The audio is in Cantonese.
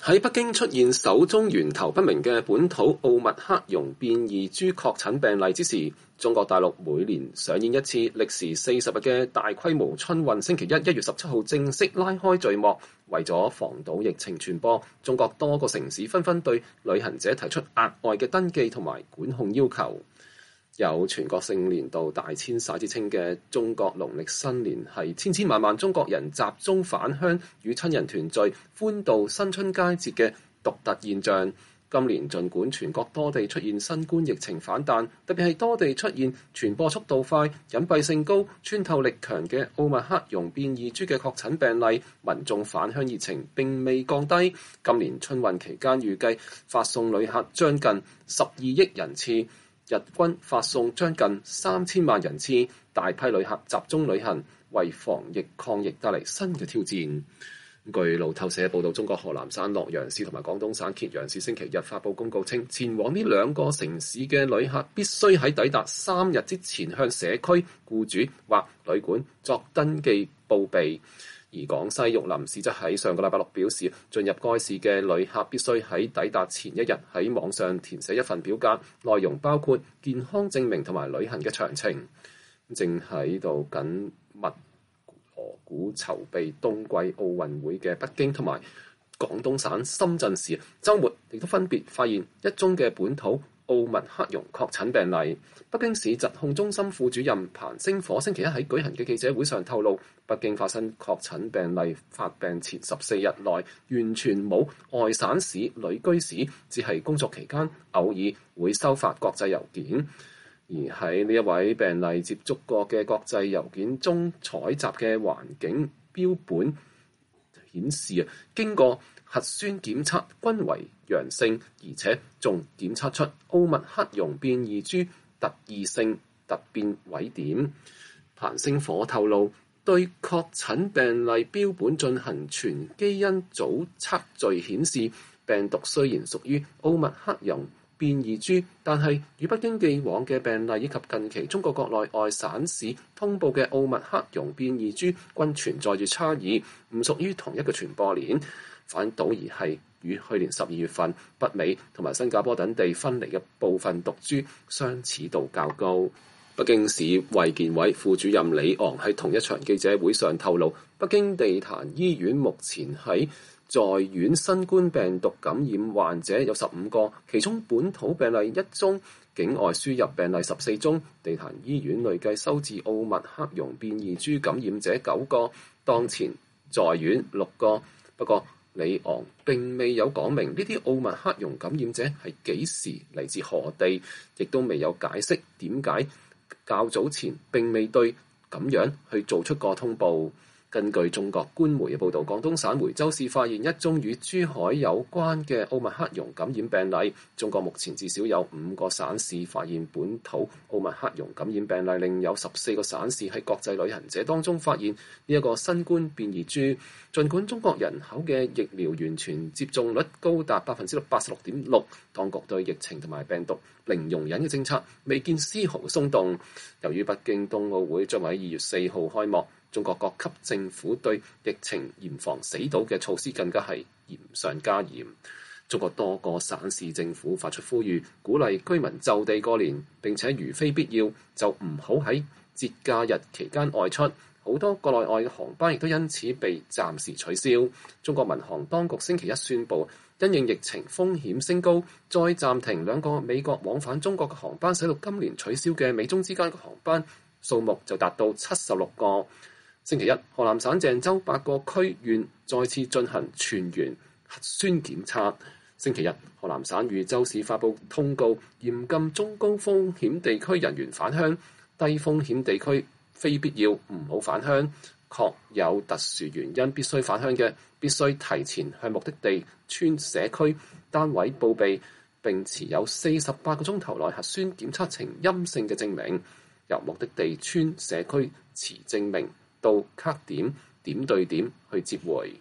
喺北京出現首宗源頭不明嘅本土奧密克戎變異株確診病例之時，中國大陸每年上演一次歷時40日嘅大規模春運，星期一1月17號正式拉開序幕。為咗防堵疫情傳播，中國多個城市紛紛對旅行者提出額外嘅登記同埋管控要求。有全國性年度大遷徙之稱嘅中國農曆新年，係千千萬萬中國人集中返鄉與親人團聚、歡度新春佳節嘅獨特現象。今年儘管全國多地出現新冠疫情反彈，特別係多地出現傳播速度快、隱蔽性高、穿透力強嘅奧密克戎變異株嘅確診病例，民眾返鄉熱情並未降低。今年春運期間預計發送旅客將近12億人次，日均發送將近3000萬人次，大批旅客集中旅行，為防疫抗疫帶嚟新嘅挑戰。據路透社報道，中國河南省洛陽市同埋廣東省揭陽市星期日發布公告稱，前往呢兩個城市嘅旅客必須喺抵達3日之前向社區、僱主或旅館作登記報備。而廣西玉林市則喺上個禮拜六表示，進入該市嘅旅客必須喺抵達前一日喺網上填寫一份表格，內容包括健康證明同埋旅行嘅詳情。正喺度緊密鑼鼓籌備冬季奧運會嘅北京同埋廣東省深圳市，週末亦都分別發現一宗嘅本土奧密克戎確診病例。北京市疾控中心副主任彭星火星期一喺舉行嘅記者會上透露，北京發生確診病例發病前14日內完全冇外省市旅居史，只係工作期間偶爾會收發國際郵件。而喺呢一位病例接觸過嘅國際郵件中採集嘅環境標本顯示，經過核酸檢測均為陽性，而且仲檢測出奧密克戎變異株特異性突變位點。彭星火透露，對確診病例標本進行全基因組測序顯示，病毒雖然屬於奧密克戎變異株，但係與北京既往嘅病例以及近期中國國內外省市通報嘅奧密克戎變異株均存在住差異，唔屬於同一個傳播鏈，反倒而係與去年12月份北美同埋新加坡等地分離嘅部分毒株相似度較高。北京市衛健委副主任李昂喺同一場記者會上透露，北京地壇醫院目前在院新冠病毒感染患者有15個，其中本土病例1宗，境外輸入病例14宗。地壇醫院累計收治奧密克戎變異株感染者9個，當前在院6個。不過李昂並未有講明呢啲奧密克戎感染者係幾時嚟自何地，亦都未有解釋點解較早前並未對咁樣去做出過通報。根據中國官媒嘅報導，廣東省梅州市發現一宗與珠海有關嘅奧密克戎感染病例。中國目前至少有5個省市發現本土奧密克戎感染病例，另有14個省市喺國際旅行者當中發現呢一個新冠變異株。儘管中國人口嘅疫苗完全接種率高達86.6%，當局對疫情同埋病毒零容忍嘅政策未見絲毫鬆動。由於北京冬奧會將喺2月4號開幕，中國各級政府對疫情嚴防死堵嘅措施更加係嚴上加嚴。中國多個省市政府發出呼籲，鼓勵居民就地過年，並且如非必要就唔好喺節假日期間外出。好多國內外嘅航班亦都因此被暫時取消。中國民航當局星期一宣布，因應疫情風險升高，再暫停2個美國往返中國嘅航班，使到今年取消嘅美中之間嘅航班數目就達到76個。星期一，河南省鄭州8個區縣再次進行全員核酸檢測。星期日，河南省禹州市發布通告，嚴禁中高風險地區人員返鄉，低風險地區非必要唔好返鄉。確有特殊原因必須返鄉嘅，必須提前向目的地村社區單位報備，並持有48個鐘頭內核酸檢測呈陰性嘅證明，由目的地村社區持證明到卡點點對點去接回。